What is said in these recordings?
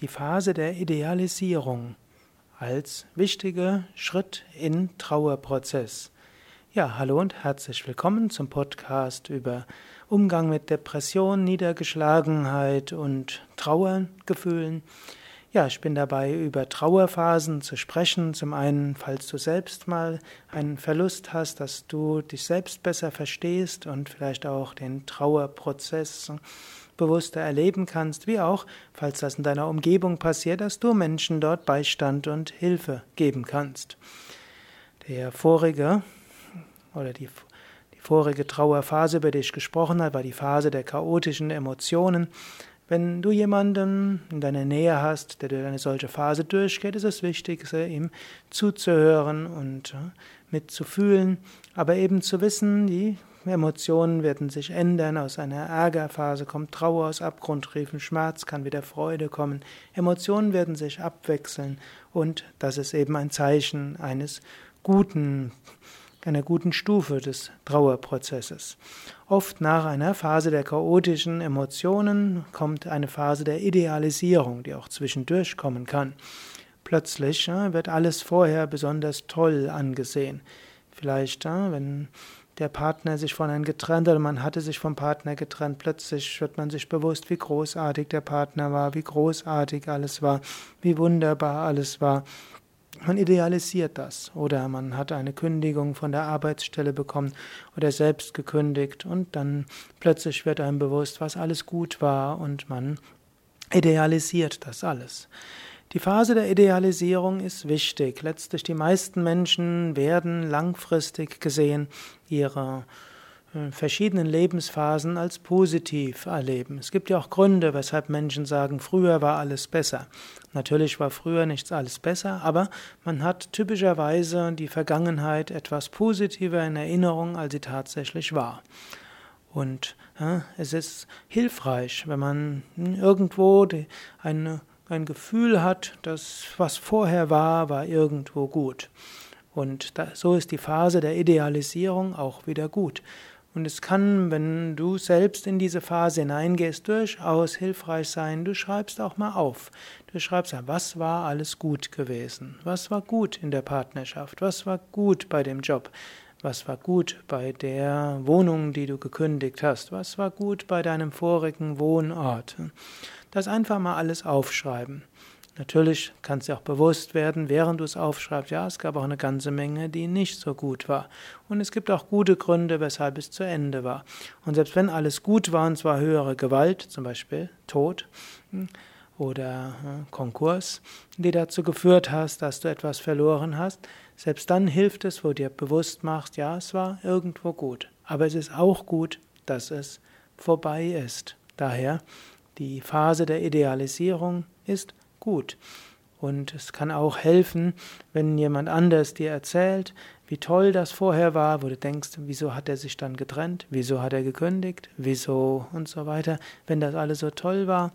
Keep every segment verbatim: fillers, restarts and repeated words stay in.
die Phase der Idealisierung als wichtiger Schritt im Trauerprozess. Ja, hallo und herzlich willkommen zum Podcast über Umgang mit Depression, Niedergeschlagenheit und Trauergefühlen. Ja, ich bin dabei, über Trauerphasen zu sprechen. Zum einen, falls du selbst mal einen Verlust hast, dass du dich selbst besser verstehst und vielleicht auch den Trauerprozess bewusster erleben kannst, wie auch, falls das in deiner Umgebung passiert, dass du Menschen dort Beistand und Hilfe geben kannst. Der vorige oder die, die vorige Trauerphase, über die ich gesprochen habe, war die Phase der chaotischen Emotionen. Wenn du jemanden in deiner Nähe hast, der durch eine solche Phase durchgeht, ist es wichtig, ihm zuzuhören und mitzufühlen, aber eben zu wissen, die Emotionen werden sich ändern, aus einer Ärgerphase kommt Trauer, aus abgrundtiefem Schmerz kann wieder Freude kommen, Emotionen werden sich abwechseln und das ist eben ein Zeichen eines guten einer guten Stufe des Trauerprozesses. Oft nach einer Phase der chaotischen Emotionen kommt eine Phase der Idealisierung, die auch zwischendurch kommen kann. Plötzlich ja, wird alles vorher besonders toll angesehen. Vielleicht, ja, wenn der Partner sich von einem getrennt oder man hatte sich vom Partner getrennt, plötzlich wird man sich bewusst, wie großartig der Partner war, wie großartig alles war, wie wunderbar alles war. Man idealisiert das oder man hat eine Kündigung von der Arbeitsstelle bekommen oder selbst gekündigt und dann plötzlich wird einem bewusst, was alles gut war und man idealisiert das alles. Die Phase der Idealisierung ist wichtig. Letztlich die meisten Menschen werden langfristig gesehen ihre verschiedenen Lebensphasen als positiv erleben. Es gibt ja auch Gründe, weshalb Menschen sagen, früher war alles besser. Natürlich war früher nichts alles besser, aber man hat typischerweise die Vergangenheit etwas positiver in Erinnerung, als sie tatsächlich war. Und ja, es ist hilfreich, wenn man irgendwo die, eine, ein Gefühl hat, dass was vorher war, war irgendwo gut. Und da, so ist die Phase der Idealisierung auch wieder gut. Und es kann, wenn du selbst in diese Phase hineingehst, durchaus hilfreich sein. Du schreibst auch mal auf. Du schreibst, was war alles gut gewesen? Was war gut in der Partnerschaft? Was war gut bei dem Job? Was war gut bei der Wohnung, die du gekündigt hast? Was war gut bei deinem vorigen Wohnort? Das einfach mal alles aufschreiben. Natürlich kann es dir auch bewusst werden, während du es aufschreibst, ja, es gab auch eine ganze Menge, die nicht so gut war. Und es gibt auch gute Gründe, weshalb es zu Ende war. Und selbst wenn alles gut war, und zwar höhere Gewalt, zum Beispiel Tod oder Konkurs, die dazu geführt hast, dass du etwas verloren hast, selbst dann hilft es, wo du dir bewusst machst, ja, es war irgendwo gut. Aber es ist auch gut, dass es vorbei ist. Daher, die Phase der Idealisierung ist gut. Und es kann auch helfen, wenn jemand anders dir erzählt, wie toll das vorher war, wo du denkst, wieso hat er sich dann getrennt, wieso hat er gekündigt, wieso und so weiter. Wenn das alles so toll war,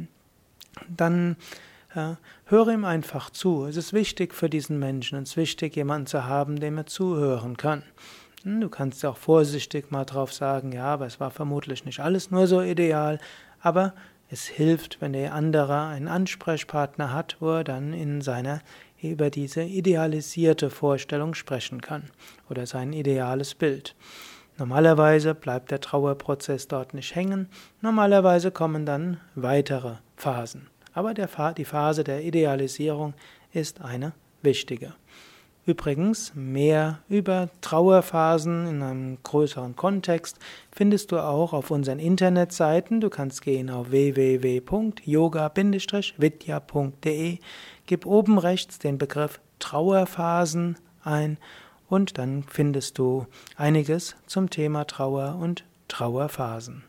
dann ja, höre ihm einfach zu. Es ist wichtig für diesen Menschen, es ist wichtig, jemanden zu haben, dem er zuhören kann. Du kannst auch vorsichtig mal drauf sagen, ja, aber es war vermutlich nicht alles nur so ideal, aber es hilft, wenn der andere einen Ansprechpartner hat, wo er dann in seiner, über diese idealisierte Vorstellung sprechen kann oder sein ideales Bild. Normalerweise bleibt der Trauerprozess dort nicht hängen, normalerweise kommen dann weitere Phasen. Aber der, die Phase der Idealisierung ist eine wichtige. Übrigens, mehr über Trauerphasen in einem größeren Kontext findest du auch auf unseren Internetseiten. Du kannst gehen auf w w w punkt yoga Bindestrich vidya punkt de, gib oben rechts den Begriff Trauerphasen ein und dann findest du einiges zum Thema Trauer und Trauerphasen.